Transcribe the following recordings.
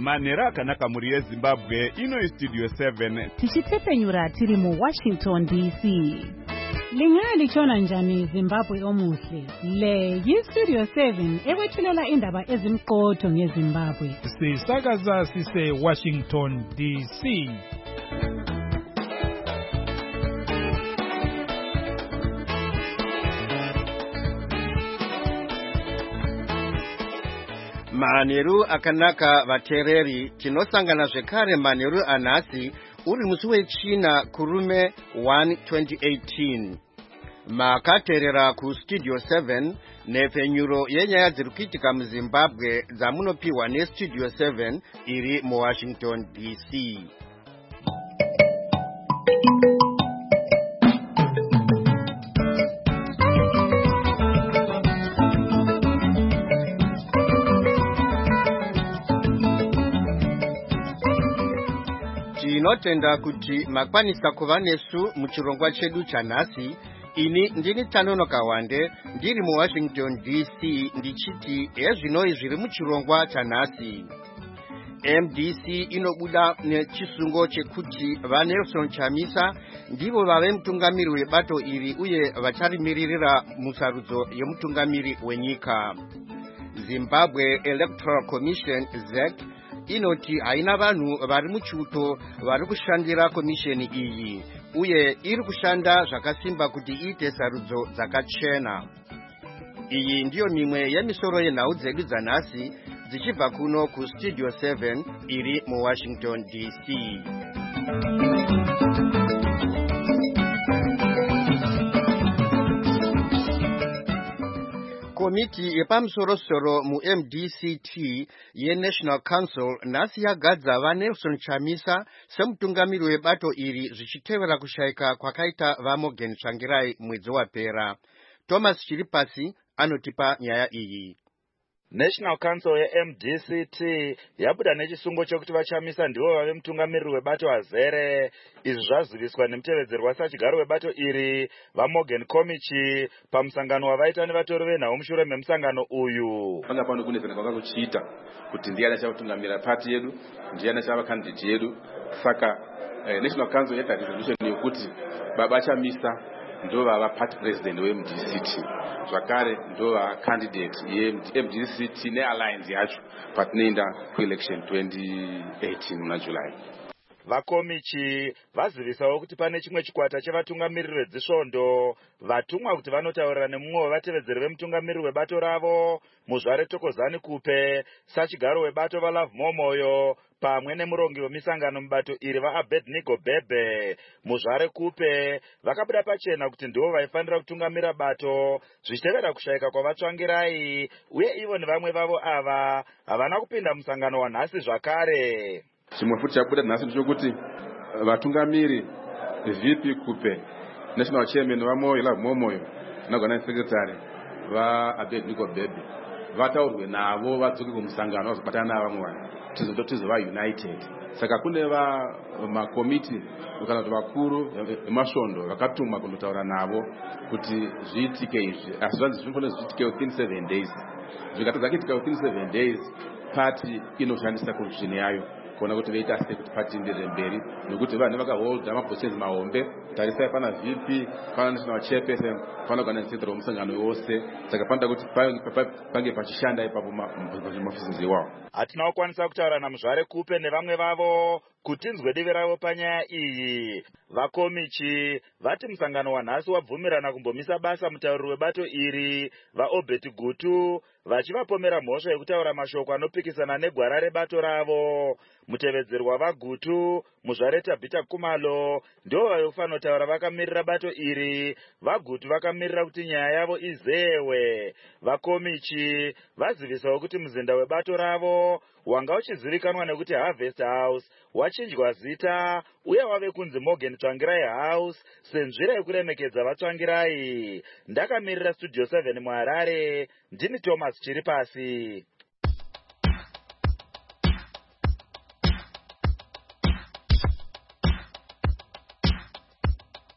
manhero akanaka muri yeZimbabwe. Ino Studio 7 tichitepenyura tiri mu Washington DC. Lingalichona njani Zimbabwe omuhle? Le Studio 7 ewethulela indaba ezimqotho ngeZimbabwe. Sisakaza sise Washington DC. Manheru akanaka vatereri tinosangana zvekare manheru anhasi uri musi weChina kurume 1 2018. Makaterera ku Studio 7 nepfenyuro yenyaya dziri kuitika muZimbabwe dzamunopiwa neStudio 7 iri muWashington DC. Tinotenda kuti makwanisa kuva nesu muchirongwa chedu chanhasi. Ini ndini Tanonoka Wande ndiri muWashington DC ndichiti ezvinoi zviri muchirongwa chanhasi. MDC inobuda nechisungo chekuti vaNelson Chamisa ndivo vave mutungamiri webato iri uye vacharimiririra musarudzo yemutungamiri wenyika. Zimbabwe Electoral Commission ZEC inoti haina vanhu vari muchuto vari kushandira komisheni iyi uye iri kushanda zvakasimba kuti iite sarudzo dzakachena. Iyi ndiyo mimwe yemisoro yenhau dzedu dzanhasi dzichibva kuno ku Studio 7 iri muWashington DC. Komiti yepamusoro-soro mu-MDCT yeNational Council nhasi yagadza vaNelson Chamisa semutungamiri webato iri zvichitevera kushaika kwakaita vaMorgan Tsvangirai mwedzi wapera. Thomas Chiripasi anotipa nyaya iyi. National Council ye-MDCT yabuda nechisungo chokuti vaChamisa ndivo vave mutungamiri webato azere. Izvi zvaziviswa nemutevedzeri wasachigaro webato iri vaMorgan Komichi pamusangano wavaita nevatori venhau mushure memusangano uyu. Panga pano kunezana kwakakuchiita kuti ndiani achatungamira pati yedu, ndiani achava candidate yedu. Saka National Council yaita resolution yokuti baba Chamisa ndo vava party president weMDCT. Zvakare ndo va candidate yeMDCT nealliance yacho patinoenda kuelection 2018 muna July. Vakomichi vazivisawo kuti pane chimwe chikwata chevatungamiriri vedzisvondo vatumwa kuti vanotaurira nemumwe wevatevedzeri vemutungamiri webato ravo Muzvare Thokozani Kupe, sachigaro webato vaLove Momoyo pamwe nemurongi wemisangano mubato iri vaAbednego Bebe. Muzvare Kupe vakabuda pachena kuti ndivo vaifanira kutungamira bato zvichitevera kushaika kwavaTsvangirai uye ivo nevamwe vavo ava havana kupinda musangano wanhasi zvakare. Chimwe futi chabuda nhasi ndechekuti vatungamiri VP Kupe, National Chairman vaLove Momoyo naOrganizing Secretary vaAbednego Bebe vataurwe navo vadzoke kumusangano vazobatana navamwe vanhu tizova united. Saka kune makomiti kana kuti vakuru vemasvondo vakatumwa kundotaura navo kuti zviitike izvi, asi zvanzi zvinofanira zviitike within 7 days. Zvikatadza kuitika within 7 days, party inoshandisa constitution yayo kuona kuti veita sei kuti party ienderere mberi, nokuti vanhu vakaholda mapositions mahombe. Tarisai pana VP, pana National Chairperson, pana Organizing Secretary womusangano wose. Saka panoda kuti pange pachishanda ipapo maoffices iwawo. Hatina kukwanisa kutaura naMuzvare Kupe nevamwe vavo kuti nzwe divi ravo panyaya iyi. Vakomichi vati musangano wanhasi wabvumirana kumbomisa basa mutauriri webato iri vaObert Gutu vachivapomera mhosva yekutaura mashoko anopikisana negwara rebato ravo. Mutevedzeri wavaGutu Muzvare Tabita Kumalo ndivo vaiofanira kutaura vakamirira bato iri. VaGutu vakamirira kuti nyaya yavo izewe. Vakomichi vazivisawo kuti muzinda webato ravo wanga uchizivikanwa nekuti Harvest House wachinjwa zita uye wave kunzi Morgan Tsvangirai House senzira yekuremekedza vaTsvangirai. Ndakamirira Studio 7 muHarare, ndini Thomas Chiripasi.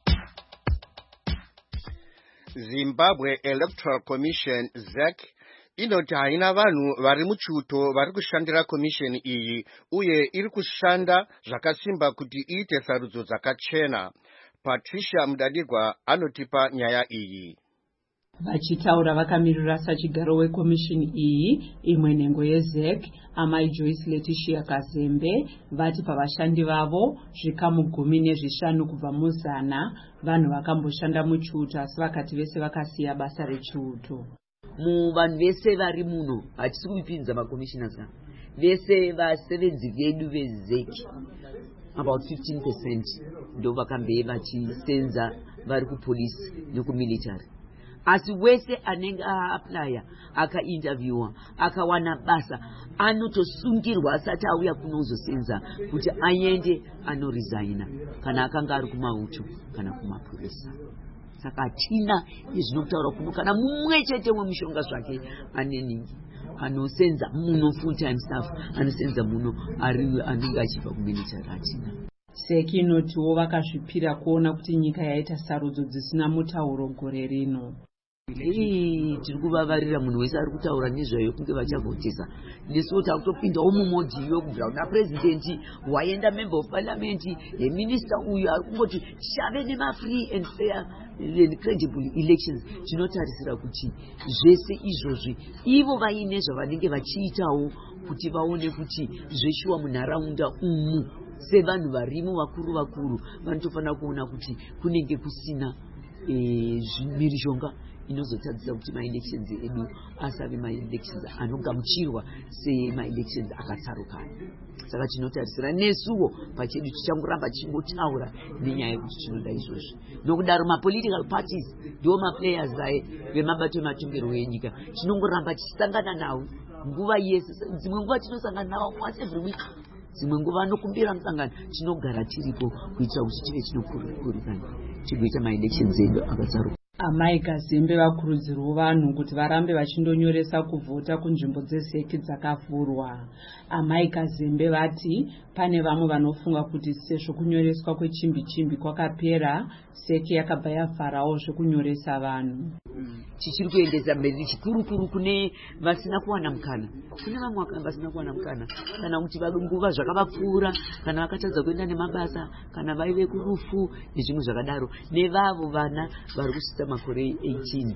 Zimbabwe Electoral Commission ZEC inoti haina vanhu vari muchuto vari kushandira komisheni iyi uye iri kushanda zvakasimba kuti iite sarudzo dzakachena. Patricia Mudadigwa anotipa nyaya iyi. Vachitaura vakamirira sachigaro wekomishini iyi imwe nhengo yeZEC, amai Joyce Letitia Kazembe vati pavashandi vavo zvikamu 15 kubva muzana vanhu vakamboshanda muchuto asi vakati vese vakasiya basa rechiuto. Vanhu vese vari muno hatisi kupinza makommissioners vese vasevenzi vedu veZEC about 15% ndo vakambe vachisenza vari kupolisi nekumilitary. Asi wese anenge aaplya akainterviewa akawana basa anotosungirwa asati auya kunozosenza kuti aende anoresigna kana akanga ari kumauto kana kumapurisa. Saka hatina izvinokutaura kuno kana mumwe chete wemushonga zvake aneningi anosenza muno full time staff anosenza muno anenge achibva kumilitary hatina. ZEC inotiwo vakazvipira kuona kuti nyika yaita sarudzo dzisina mutauro gore rino. Tiri kuvavarira munhu wese ari kutaura nezvayo kunge vachavhotesa. Nesuwo takutopindawo mumodhiyo kubvira kuna presidenti waenda member of parliament yeminista uyu ari kungoti tichave nema-free and fair and credible elections. Tinotarisira kuti zvese izvozvi ivo vaine zvavanenge vachiitawo kuti vaone kuti zveshuwa munharaunda umu sevanhu varimo vakuru vanotofanira kuona kuti kunenge kusina mhirizhonga inozotadzisa kuti ma-elections edu asave ma-elections anogamuchirwa sema-elections akatsarukana. Saka tinotarisira nesuwo pachedu tichangoramba tichingotaura nenyaya yekuti tinoda izvozvi. Nokudaro ma-political parties ndiwo ma-players vemabato ematongerwo enyika. Tinongoramba tichisangana nawo nguva yese. Dzimwe nguva tinosangana nawo once every week. Dzimwe nguva anokumbira musangano tinogara tiripo kuitira kuti tive tinokurukanya tigoita ma-elections edu akatsaruka. Amai Kazembe vakurudzirwa vanhu kuti varambe vachindonyoresa kuvhota kunzvimbo dzeZEC dzakavhurwa. Amai Kazembe vati pane vamwe vanofunga kuti sezvo kunyoreswa kwechimbi kwakapera ZEC yakabva yavharawo zvekunyoresa vanhu. Tichiri kuendesa mberi chikuru kune vasina kuwana mukana. Kune vamwe vasina kuwana mukana kana kuti nguva zvakavapfuura kana vakatadza kuenda nemabasa kana vaive kurufu nezvimwe zvakadaro. Nevavo vana vari kusvitsa makore 18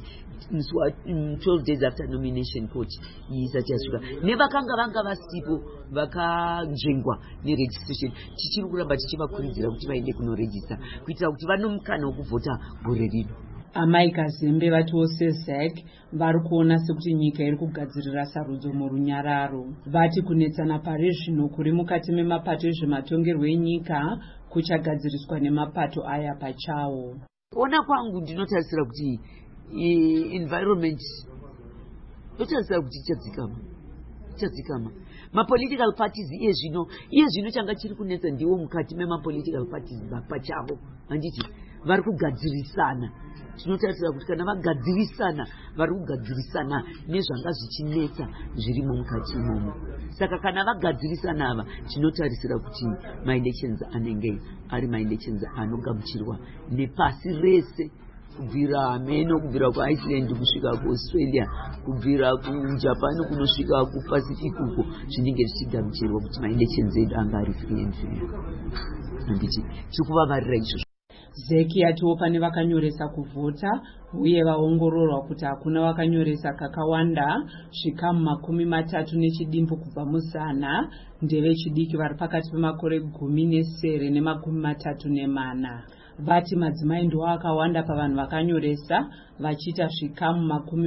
12 days after nomination court isati yasvika nevakanga vanga vasipo vakanzvengwa neregistration. Tichiri kuramba tichivakurudzira kuti vaende kunoregista kuitira kuti vanomukana wokuvhota gore rino. Amai Kazembe vatiwo seZEC vari kuona sekuti nyika iri kugadzirira sarudzo murunyararo. Vati kunetsana pari zvino kuri mukati memapato ezvematongerwo enyika kuchagadziriswa nemapato aya pachawo. Ona kwangu ndinotarisira kuti environment ndotarisira kuti ichadzikama. Ma-political parties iye zvino changa chiri kunetsa ndiwo mukati mema-political parties pachavo handiti vari kugadzirisana. Tinotarisira kuti kana vagadzirisana vari kugadzirisana nezvanga zvichinetsa zvirimo mukati imomo. Saka kana vagadzirisana ava tinotarisira kuti ma-elections anenge ari ma-elections anogamuchirwa nepasi rese kubvira Ameno kubvira kuIceland kusvika kuAustralia kubvira kuJapan kunosvika kuPacific uko zvinenge zvichigamuchirwa kuti ma-elections edu anga ari free and fair. Handiti tiri kuvavarira izvozvo. ZEC yatiwo pane vakanyoresa kuvhota uye vaongororwa kuti hakuna vakanyoresa kakawanda zvikamu 30 nechidimbu kubva muzana ndevechidiki vari pakati pemakore 10 ne34. Vati madzimai ndiwo akawanda pavanhu vakanyoresa vachiita zvikamu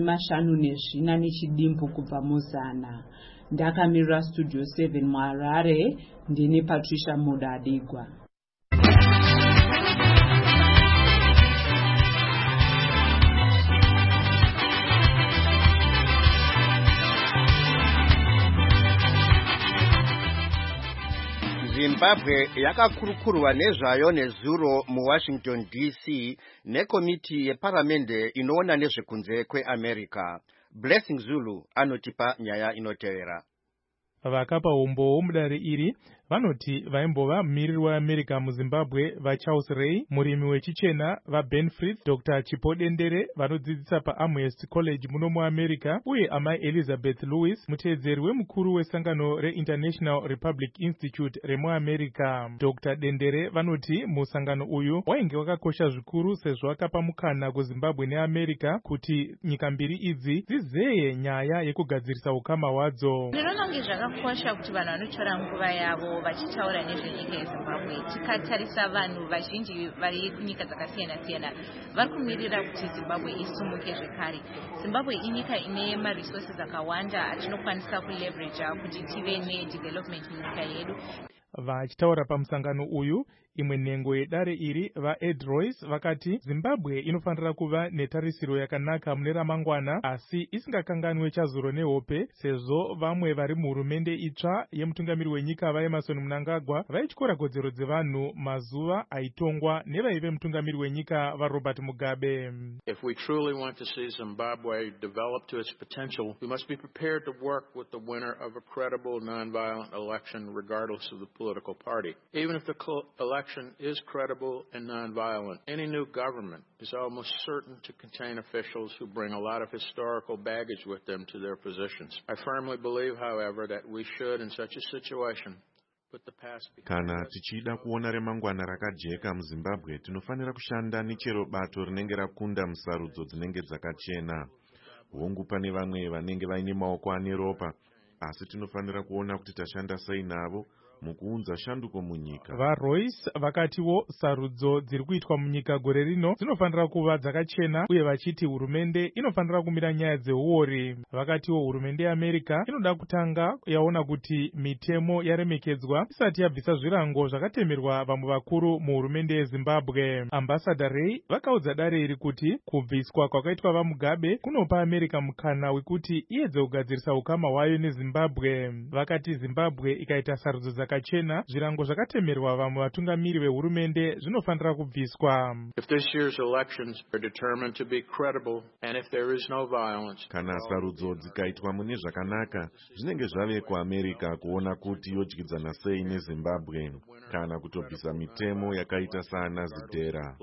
54 nechidimbu kubva muzana. Ndakamirira Studio 7 muHarare ndini Patricia Mudadigwa. Zimbabwe yakakurukurwa nezvayo nezuro muWashington DC nekomiti yeparamende inoona nezvekunze kweAmerica. Blessing Zulu anotipa nyaya inotevera. Vakapa umbo mudare iri vanoti vaimbova mumiriri weamerica muzimbabwe vaCharles Ray, murimi wechichena vaBen Frith, Dr. Chipo Dendere vanodzidzisa paAmherst College muno muamerica, uye amai Elizabeth Lewis, muteedzeri wemukuru wesangano reInternational Republic Institute remuamerica. Dr. Dendere vanoti musangano uyu wainge wakakosha zvikuru sezvo wakapa mukana kuZimbabwe neAmerica kuti nyika mbiri idzi dzizeye nyaya yekugadzirisa ukama hwadzo. Ndinoona kunge zvakakosha kuti vanhu vanotora nguva yavo vachitaura nezvenyika yeZimbabwe. Tikatarisa vanhu vazhinji vari kunyika dzakasiyana-siyana vari kumirira kuti Zimbabwe isumuke zvekare. Zimbabwe inyika ine maresources akawanda atinokwanisa kuleverage kuti tive nedevelopment munyika yedu. Vachitaura pamusangano uyu, imwe nhengo yedare iri vaEd Royce vakati Zimbabwe inofanira kuva netarisiro yakanaka mune ramangwana, asi isingakanganwe chazuro nehope, sezvo vamwe vari muhurumende itsva yemutungamiri wenyika vaEmmerson Mnangagwa vaityora kodzero dzevanhu mazuva aitongwa nevaive mutungamiri wenyika vaRobert Mugabe. If we truly want to see Zimbabwe develop to its potential, we must be prepared to work with the winner of a credible, non-violent election regardless of the political party. Even if the election is credible and non-violent, any new government is almost certain to contain officials who bring a lot of historical baggage with them to their positions. I firmly believe, however, that we should, in such a situation, put the past behind us. Kana tichida kuona remangwana rakajeka muZimbabwe, tinofanira kushanda nechero bato rinenge rakunda musarudzo dzinenge dzakachena. Hongu pane vamwe vanenge vaine maoko ane ropa, asi tinofanira kuona kuti tashanda sei navo mukuunza shanduko munyika. VaRoyce vakatiwo sarudzo dziri kuitwa munyika gore rino dzinofanira kuva dzakachena, uye vachiti hurumende inofanira kumira nyaya dzeuori. Vakatiwo hurumende yeAmerica inoda kutanga yaona kuti mitemo yaremekedzwa isati yabvisa zvirango zvakatemerwa vamwe vakuru muhurumende yeZimbabwe. Ambassador Ray vakaudza dare iri kuti kubviswa kwakaitwa vaMugabe kunopa America mukana wekuti iedze kugadzirisa ukama hwayo neZimbabwe. Vakati Zimbabwe ikaita sarudzo dzakachena, zvirango zvakatemerwa vamwe vatungamiri vehurumende zvinofanira kubviswa. If this year's elections are determined to be credible and if there is no violence, kana sarudzo dzikaitwa mune zvakanaka, zvinenge zvave kuAmerica kuona kuti yodyidzana sei neZimbabwe kana kutobvisa mitemo yakaita saana Zidera.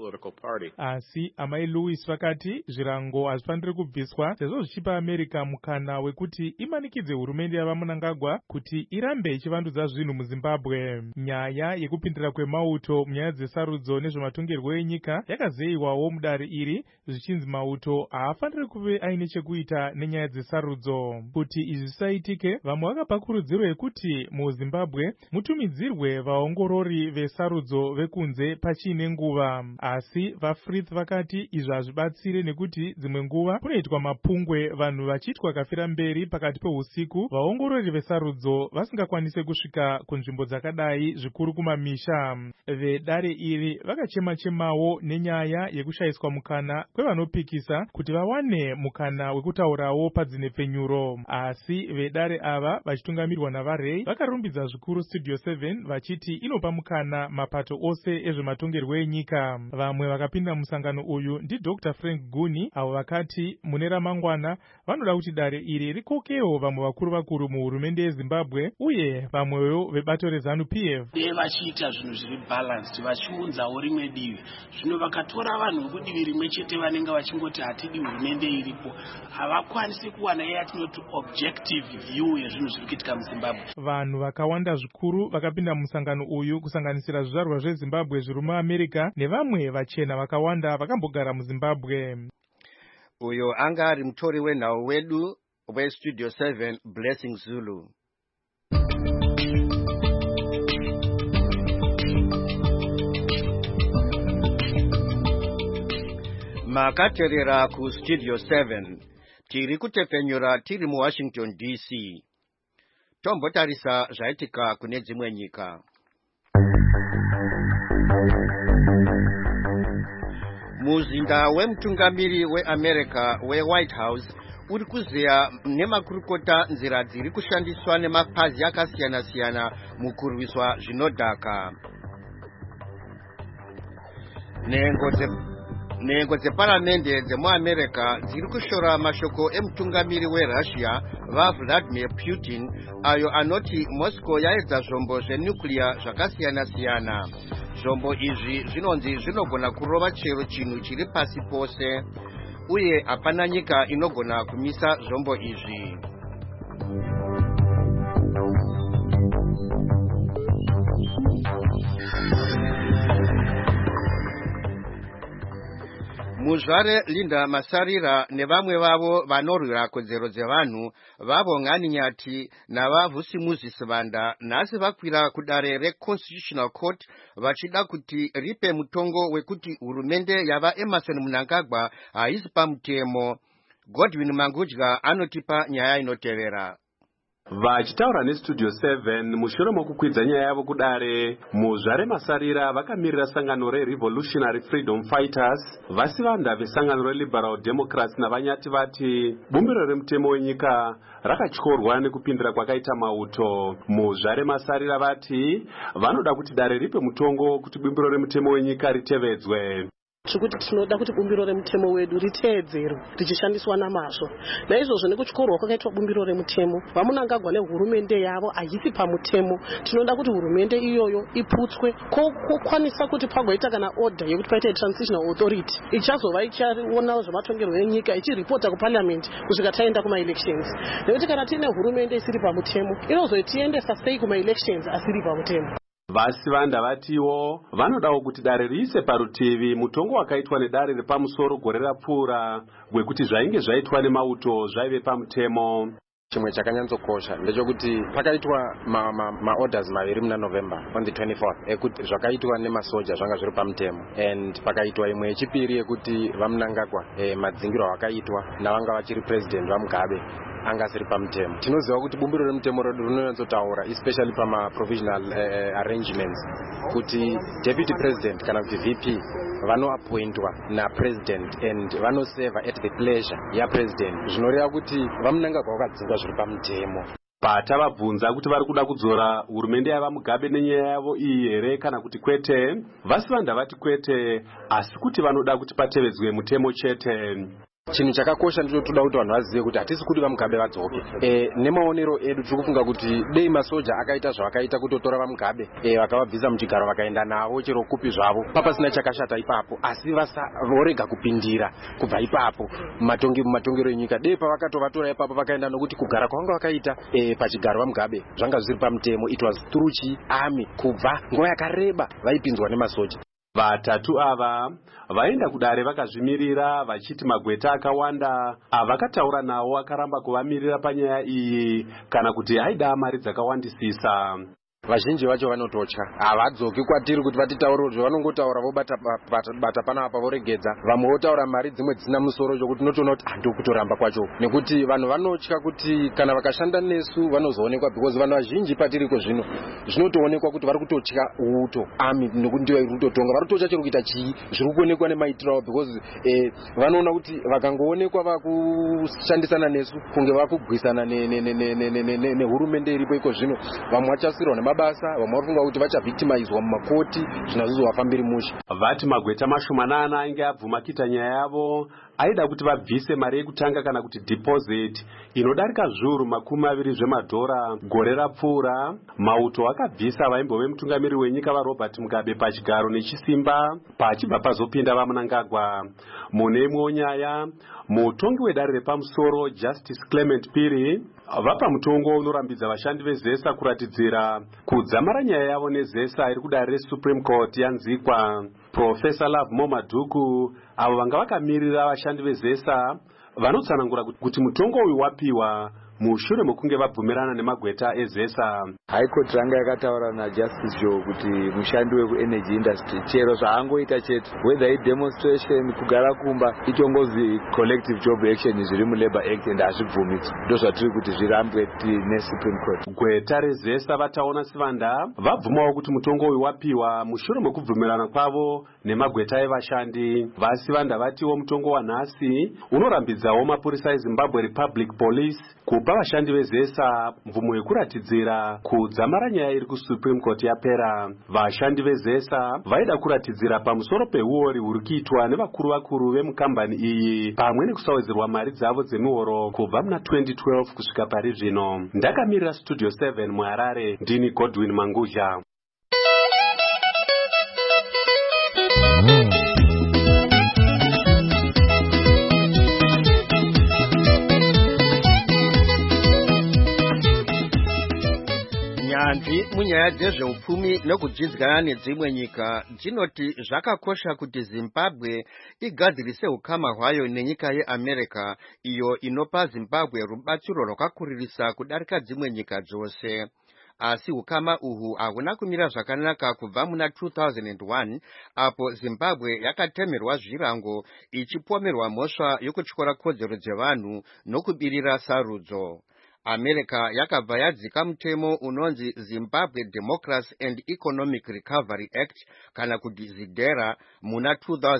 Asi amai Lewis vakati zvirango hazvifaniri kubviswa sezvo zvichipa America mukana wekuti imanikidze hurumende yavaMnangagwa kuti irambe ichivandudza zvinhu muZimbabwe. Nyaya yekupindira kwemauto munyaya dzesarudzo nezvematongerwo enyika yakazeyiwawo mudare iri, zvichinzi mauto haafaniri kuve aine chekuita nenyaya dzesarudzo. Kuti izvi zvisaitike, vamwe vakapa kurudziro yekuti muZimbabwe mutumidzirwe vaongorori vesarudzo vekunze pachiine nguva. Asi vaFrith vakati izvi hazvibatsire nekuti dzimwe nguva kunoitwa mapungwe, vanhu vachiitwa kafira mberi pakati peusiku, vaongorori vesarudzo vasingakwanise kusvika kunzvimbo dzakadai, zvikuru kumamisha. Vedare iri vakachema-chemawo nenyaya yekushayiswa mukana kwevanopikisa kuti vawane mukana wekutaurawo padzinepfenyuro. Asi vedare ava vachitungamirirwa navaRay vakarumbidza zvikuru Studio 7 vachiti inopa mukana mapato ose ezvematongerwo enyika. Vamwe vakapinda musangano uyu ndiDr. Frank Guni, avo vakati mune ramangwana vanoda kuti dare iri rikokewo vamwe vakuru muhurumende yeZimbabwe uye vamwewo vebato reZANU-PF. Vachiita zvinhu zviri balanced, vachiunzawo rimwe divi. Zvino vakatora vanhu vekudivi rimwe chete vanenge vachingoti hatidi hurumende iripo, havakwanisi kuwana yatinoti objective view yezvinhu zviri kuitika muZimbabwe. Vanhu vakawanda zvikuru vakapinda musangano uyu kusanganisira zvizvarwa zveZimbabwe zviri muAmerica nevamwe vachena vakawanda vakambogara muZimbabwe. Uyo anga ari mutori wenhau wedu weStudio 7 Blessing Zulu. Makaterera ku Studio 7 tiri kutepfenyura tiri muWashington DC. Tombotarisa zvaitika kune dzimwe nyika. Muzinda wemutungamiri weAmerica weWhite House uri kuzeya nemakurukota nzira dziri kushandiswa nemapazi akasiyana-siyana mukurwiswa Nhengo dzeparamende dzemuamerica dziri kushora mashoko emutungamiri weRussia vaVladimir Putin ayo anoti Moscow yaedza zvombo zvenuclear zvakasiyana-siyana. Zvombo izvi zvinonzi zvinogona kurova chero chinhu chiri pasi pose uye hapana nyika inogona kumisa zvombo izvi. Muzvare Linda Masarira nevamwe vavo vanorwira kodzero dzevanhu vavongani Nyati navaVusimuzi Vanda nhasi vakwira kudare reConstitutional Court vachida kuti ripe mutongo wekuti hurumende yava Emmerson Mnangagwa haisi pamutemo. Godwin Mangudya anotipa nyaya inotevera. Vachitaura neStudio 7 mushure mokukwidza nyaya yavo kudare, Muzvare Masarira vakamirira sangano reRevolutionary Freedom Fighters vasi vanda vesangano reLiberal Democrats navanyati vati bumbiro remutemo wenyika rakatyorwa nekupindira kwakaita mauto. Muzvare Masarira vati vanoda kuti dare ripe mutongo kuti bumbiro remutemo wenyika ritevedzwe. Chikuti tinoda kuti bumbiro remutemo wedu riteedzerwe richishandiswa namazvo. Naizvozvo nekuchorwa kwakaitwa bumbiro remutemo vaMnangagwa nehurumende yavo haisi pamutemo. Tinoda kuti hurumende iyoyo iputswe kokwanisa kuti pagoita kana order yekuti paite transitional authority ichazova ichiona zvematongerwo enyika ichiripota kuparliament kusvika taenda kuma-elections. Nekuti kana tiine hurumende isiri pamutemo inozotiendesa sei kuma-elections asiri pamutemo. Vasi vanda vatiwo vanodawo kuti dare riise parutivi mutongo wakaitwa nedare repamusoro gore rapfuura wekuti zvainge zvaitwa nemauto zvaive pamutemo. Chimwe chakanyatsokosha ndechekuti pakaitwa maorders maviri muna November on the 24th ekuti zvakaitwa nemasoja zvanga zviri pamutemo, and pakaitwa imwe yechipiri yekuti vaMnangagwa madzingiro akaitwa navanga vachiri president vaMugabe anga asiri pamutemo. Tinoziva kuti bumbiro remutemo redu rinonyatsotaura especially pama-provisional arrangements kuti deputy president kana kuti VP vanoappointwa napresident and vanoseva at the pleasure yapresident. Zvinoreva kuti vaMnangagwa vakadzingwa zviri pamutemo. Patavabvunza kuti vari kuda kudzora hurumende yavaMugabe nenyaya yavo iyi here kana kuti kwete, vasi vanda vati kwete, asi kuti vanoda kuti patevedzwe mutemo chete. Chinhu chakakosha ndicho toda kuti vanhu vazive kuti hatisi kuti vaMugabe vadzoke. Nemaonero edu tiri kufunga kuti dei masoja akaita zvavakaita kutotora vaMugabe vakavabvisa muchigaro vakaenda navo chero kupi zvavo papasina chakashata ipapo, asi vorega kupindira kubva ipapo mumatongero enyika. Dei pavakatovatora ipapo vakaenda nokuti kugara kwavanga vakaita pachigaro vaMugabe zvanga zviri pamutemo. It was through army kubva nguva yakareba vaipinzwa nemasoja. Vatatu ava vaenda kudare vakazvimirira vachiti magweta akawanda avakataura nawo akaramba kuvamirira panyaya iyi kana kuti aida mari dzakawandisisa. Vazhinji vacho vanototya, havadzoki kwatiri kuti vatitaurire zvavanongotaura vobata panapa voregedza. Vamwe votaura mari dzimwe dzisina musoro zvokuti tinotoona kuti handiri kutoramba kwacho, nekuti vanhu vanotya kuti kana vakashanda nesu vanozoonekwa, because vanhu vazhinji patiriko zvino zvinotoonekwa kuti vari kutotya uto army nekuti ndiyo iri kutotonga. Vari kutotya chero kuita chii zviri kuonekwa nemaitiro avo, because vanoona kuti vakangoonekwa vakushandisana nesu kunge vakugwisana nehurumende iripo iko zvino, vamwe vachasirwa nemabasa, vamwe vafunga kuti vachavhictimizwa mumakoti zvino zvizovafambiri mushe. Vati magweta mashomanana ainge abvuma kuita nyaya yavo aida kuti vabvise mari yekutanga kana kuti deposit inodarika zviuru $20 zvemadhora. Gore rapfuura mauto akabvisa vaimbove mutungamiri wenyika vaRobert Mugabe pachigaro nechisimba pachibva pazopinda vaMnangagwa. Mune imwewo nyaya, mutongi wedare repamusoro Justice Clement Piri vapa mutongo unorambidza vashandi veZESA kuratidzira kudzamara nyaya yavo neZESA iri kudare reSupreme Court yanzikwa. Professor Love Momaduku avo vanga vakamirira vashandi veZESA vanotsanangura kuti mutongo uyu wapiwa mushure mokunge vabvumirana nemagweta eZESA. High Court ranga yakataura naJustice Joe kuti mushandi wekuenergy industry chero zvaangoita chete, whether demonstration kugara kumba itongozi collective job action zviri muLabor Act and hazvibvumidzwi. Ndozvatiri kuti zvirambwe neSupreme Court. Gweta reZESA vataona sivanda vabvumawo kuti mutongo uyu wapiwa mushure mokubvumirana kwavo nemagweta evashandi. Vasi vanda vatiwo mutongo wanhasi unorambidzawo mapurisa eZimbabwe Republic Police kupa kupa vashandi vezesa mvumo yekuratidzira kudzamara nyaya iri kusupreme court yapera. Vashandi vezesa vaida kuratidzira pamusoro peuori huri kuitwa nevakuru vemukambani iyi pamwe nekusawedzerwa mari dzavo dzemihoro kubva muna 2012 kusvika pari zvino. Ndakamirira Studio 7 muHarare, ndini Godwin Manguzha. nyanzvi munyaya dzezveupfumi nekudzidzikana nedzimwe nyika dzinoti zvakakosha kuti Zimbabwe igadzirise ukama hwayo nenyika yeAmerica, iyo inopa Zimbabwe rubatsiro rwakakuririsa kudarika dzimwe nyika dzose. Asi ukama uhu hahuna kumira zvakanaka kubva muna 2001 apo Zimbabwe yakatemerwa zvirango ichipomerwa mhosva yokutyora kodzero dzevanhu nokubirira sarudzo. America yakabva yadzika mutemo unonzi Zimbabwe Democracy and Economic Recovery Act kana kuti ZIDERA muna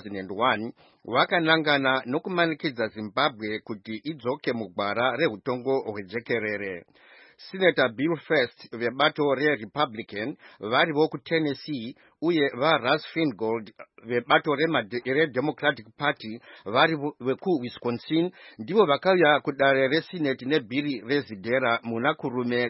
2001 wakanangana nokumanikidza Zimbabwe kuti idzoke mugwara rehutongo hwejekerere. Senator Bill First vebato re-Republican vari voku Tennessee uye vaRuss Feingold vebato re-Democratic Party vari veku Wisconsin ndivo vakauya kudare reSenate nebhiri rezidera muna kurume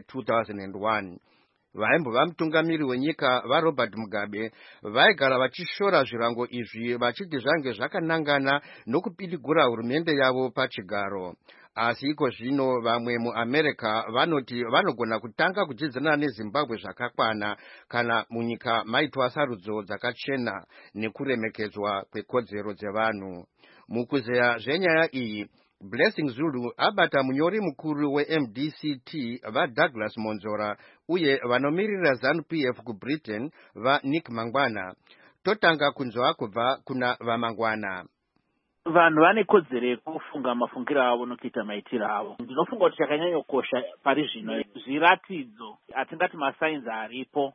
2001. Vaimbova mutungamiri wenyika vaRobert Mugabe vaigara vachishora zvirango izvi vachiti zvange zvakanangana nokupidigura hurumende yavo pachigaro. Asi iko zvino vamwe muAmerica vanoti vanogona kutanga kudzidzana neZimbabwe zvakakwana kana munyika maitwa sarudzo dzakachena nekuremekedzwa kwekodzero dzevanhu. Mukuzeya zvenyaya iyi, Blessing Zulu abata munyori mukuru weMDCT vaDouglas Monzora uye vanomirira ZANU-PF kuBritain vaNick Mangwana. Totanga kunzwa kubva kuna vaMangwana. Vanhu vane kodzero yekufunga mafungiro avo nokuita maitiro avo. Ndinofunga kuti chakanyanyokosha pari zvino zviratidzo, atingati masainzi aripo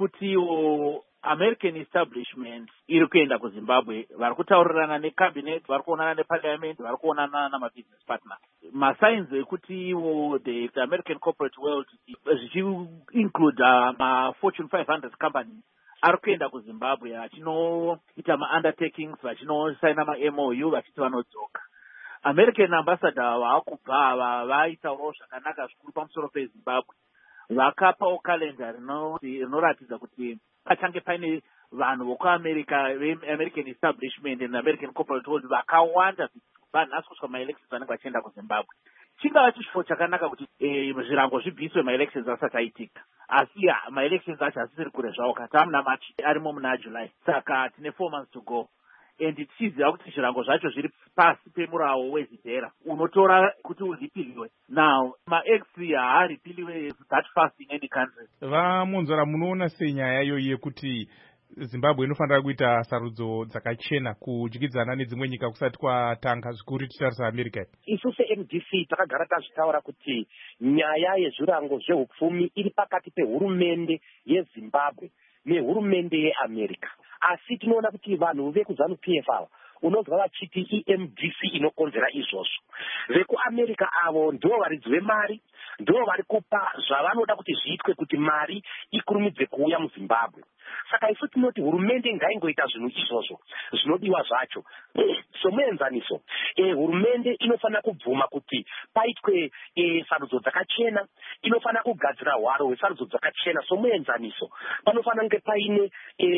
ekutiwo American establishment iri kuenda kuZimbabwe, vari kutaurirana necabinet, vari kuonana neparliament, vari kuonana namabusiness partners. Masainzi ekutiwo the American corporate world zvichi-include Fortune 500 companies ari kuenda kuZimbabwe achinoita ma-undertakings, vachinosaina ma-MOU vachiti vanodzoka. American ambassador vaakubva ava vaitaurawo zvakanaka zvikuru pamusoro peZimbabwe. Vakapawo kalenda rinoratidza kuti pachange paine vanhu vokuAmerica veAmerican establishment and American corporate world vakawanda vanhasi kusvika ma-elections vanenge vachienda kuZimbabwe. Chingava chishifo chakanaka kuti zvirango zvibviswe ma-elections asati aitika. Asi ma-elections acho asisiri kure zvawo kati amuna machi arimo muna July. Saka tine 4 months to go. And tichiziva kuti zvirango zvacho zviri pasi pemurawo wezidera unotora kuti uripiliwe. Now ma-eggs haaripiliwe that fast in any country. VaMonzora, munoona senyaya iyo yekuti Zimbabwe inofanira kuita sarudzo dzakachena kudyidzana nedzimwe nyika kusati kwatanga zvikuru tichitarisa America? Isu seMDC takagara tazvitaura kuti nyaya yezvirango zveupfumi iri pakati pehurumende yeZimbabwe nehurumende yeAmerica. Asi tinoona kuti vanhu vekuZANU-PF ava unonzwa vachiti EMDC inokonzera izvozvo. VekuAmerica avo ndo varidzi vemari, ndo vari kupa zvavanoda kuti zviitwe kuti mari ikurumidze kuuya muZimbabwe. Saka isu tinoti hurumende ngaingoita zvinhu izvozvo zvinodiwa zvacho. Somuenzaniso, hurumende inofanira kubvuma kuti paitwe sarudzo dzakachena, inofanira kugadzira hwaro hwesarudzo dzakachena. Somuenzaniso, panofanira kunge paine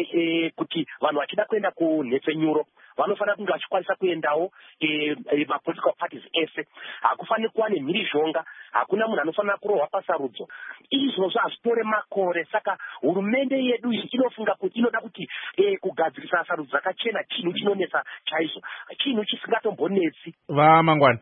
kuti vanhu vachida kuenda kunhepfenyuro vanofanira kunge vachikwanisa kuendawo mapolitical parties ese. Hakufaniri kuva nemhirizhonga, hakuna munhu anofanira kurohwa pasarudzo. Izvozvo hazvitore makore. Saka hurumende yedu iyi inofunga kuti inoda kuti kugadzirisa sarudzo dzakachena chinhu chinonetsa chaizvo, chinhu chisingatombonetsi. VaMangwana.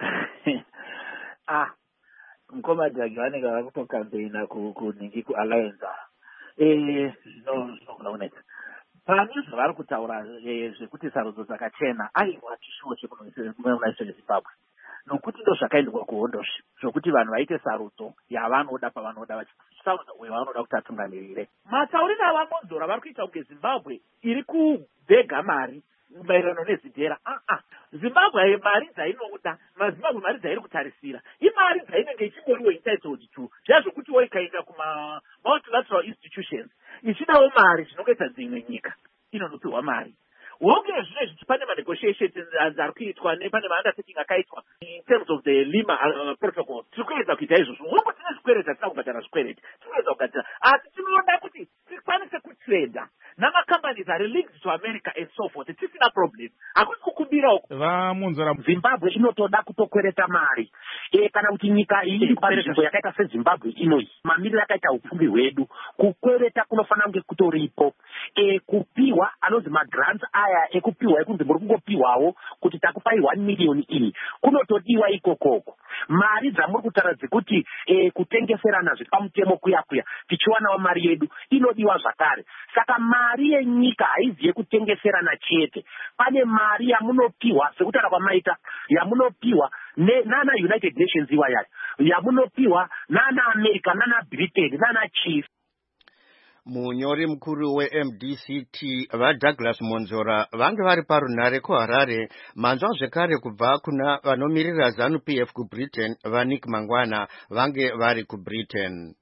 Mukomadhagi vanenge vari kutokampeina kunhingi kualliance. Zvinogona kunetsa. Pane zvavari kutaura zvekuti sarudzo dzakachena aiwa chishuwo chemunaise cheZimbabwe. Nokuti ndo zvakaendwa kuhondozve zvokuti vanhu vaite sarudzo yavanoda pavanoda vachisarudzo uyo vanoda kuti atungamirire. Matauriro avaMonzora vari kuita kunge Zimbabwe iri kubhega mari maererano nezidhera zimbabwe mari dzainoda mazimbabwe mari dzairi kutarisira imari dzainenge ichingoriwo entitled to zvazvokutiwo ikaenda kuma-multilateral institutions ichidawo mari zvinongoita dzimwe nyika inonopiwa mari wonge zvinezvi pane manegotiations ari kuitwa pane maundertaking akaitwa in terms of the Lima protocol tiri kuedza kuita izvozvo wongo tine zvikwereti hatina kubhadhara zvikwereti tiri kuedza kubhadhara asi tinoda kuti tikwanise kutreda namacompanies ari linked to America and so forth tisina problem hakusi kukumbira uko vamunzora Zimbabwe inotoda kutokwereta mari kana kuti nyika iri panzvimbo yakaita seZimbabwe inoi mamiriro akaita upfumi hwedu kukwereta kunofanira kunge kutoripo kupiwa anonzi magrants aya ekupiwa ekunzi muri kungopiwawo kuti takupai 1 million iyi kunotodiwa ikokoko mari dzamuri kutaura dzekuti kutengeserana zvepamutemo kuya tichiwanawo mari yedu inodiwa zvakare saka mari yenyika haizi yekutengeserana chete pane mari yamunopiwa sekutaura kwamaita yamunopiwa nana United Nations iwayari yamunopiwa nana America nana Britain nana Chief. Munyori mukuru weMDCT vaDouglas Monzora vange vari parunare kuHarare manzwa zvekare kubva kuna vanomirira ZANU-PF kuBritain vaNick Mangwana vange vari kuBritain.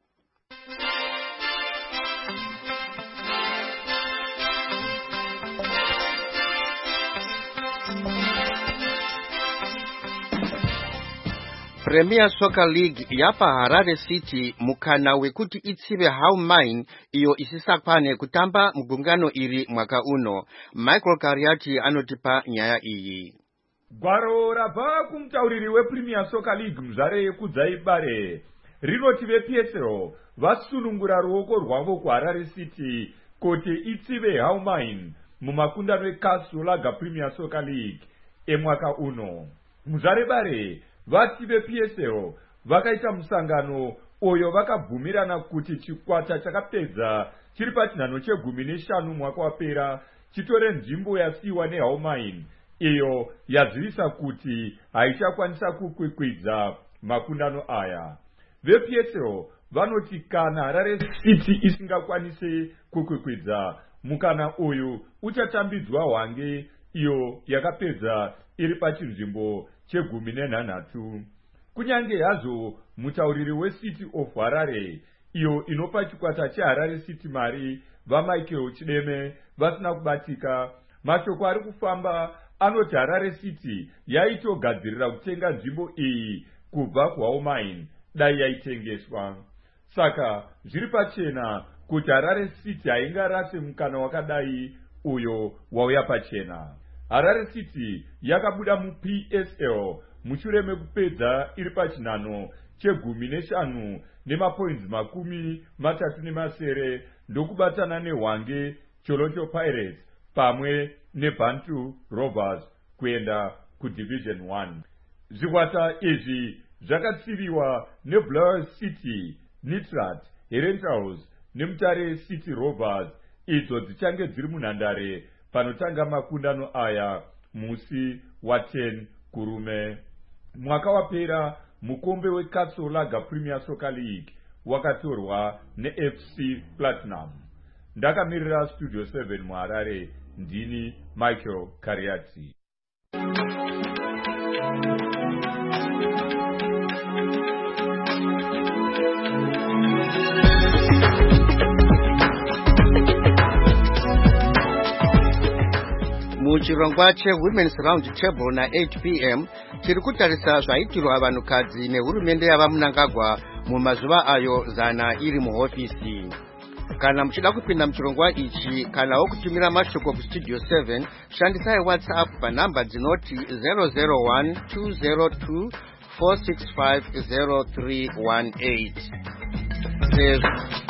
Premier Soccer League yapa Harare City mukana wekuti itsive How Mine iyo isisakwane kutamba mgungano iri mwaka uno. Michael Kariati anotipa nyaya iyi. Gwaro rabva kumutauriri wePremier Soccer League muzvare yekudzaibare rinoti vePSL vasunungura ruoko rwavo kuHarare City kuti itsive How Mine mumakundano eCastle Lager Premier Soccer League emwaka uno. Muzvare bare vati vePSL vakaita musangano oyo vakabvumirana kuti chikwata chakapedza chiri pachinhano che15 mwaka wapera chitore nzvimbo yasiiwa neHow Mine iyo yazivisa kuti haichakwanisa kukwikwidza makundano aya. VePSL vanoti kana Harare City isingakwanise kukwikwidza mukana uyu uchatambidzwa hwange iyo yakapedza iri pachinzvimbo che13. Kunyange hazvo mutauriri weCity of Harare iyo inopa chikwata cheHarare City mari vaMichael Chideme vasina kubatika, mashoko ari kufamba anoti Harare City yaitogadzirira kutenga nzvimbo iyi kubva kuHow Mine dai yaitengeswa. Saka zviri pachena kuti Harare City haingarase mukana wakadai uyo wauya pachena. Harare City yakabuda muPSL mushure mekupedza iri pachinhano che15 nemapoints 37 ndokubatana neHwange Cholocho Pirates pamwe neBantu Rovers kuenda kuDivision 1. Zvikwata izvi zvakatsiviwa neBlair City, Nitrat, Herentals neMutare City Rovers idzo dzichange dziri munhandare panotanga makundano aya musi wa10 kurume. Mwaka wapera mukombe weCastle Lager Premier Soccer League wakatorwa neFC Platinum. Ndakamirira Studio 7 muHarare ndini Michael Kariati. Muchirongwa cheWomen's Round Table na 8 p.m. tiri kutarisa zvaitirwa vanhukadzi nehurumende yavaMnangagwa mumazuva ayo zana iri muhofisi. Kana muchida kupinda muchirongwa ichi kanawo kutumira mashoko kuStudio 7 shandisai WhatsApp panhamba dzinoti 001-202-465-0318.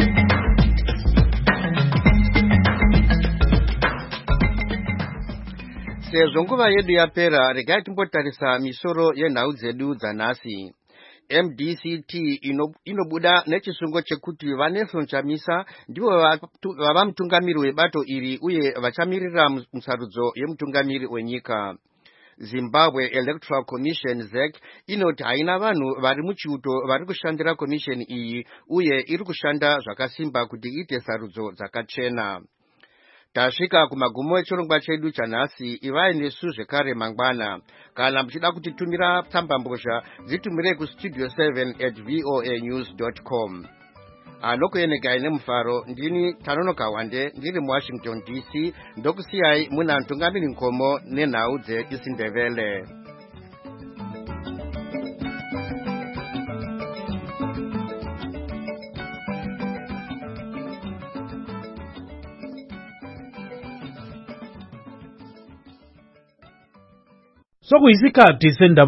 Sezvo nguva yedu yapera, regai timbotarisa misoro yenhau dzedu dzanhasi. MDCT inobuda nechisungo chekuti vaNelson Chamisa ndivo vava mutungamiri webato iri uye vachamirira musarudzo yemutungamiri wenyika. Zimbabwe Electoral Commission ZEC inoti haina vanhu vari muchiuto vari kushandira komisheni iyi uye iri kushanda zvakasimba kuti iite sarudzo dzakachena. tasvika kumagumo echirongwa chedu chanhasi. ivai nesu zvekare mangwana. Kana muchida kutitumira tsambambozha dzitumirei kustudio 7@voanews.com. anokuenegai nemufaro. ndini Tanonoka Wande ndiri muWashington DC. ndokusiyai muna Ntungamiri Nkomo nenhau dzeIsindebele. Sokuyisikhathi sendaba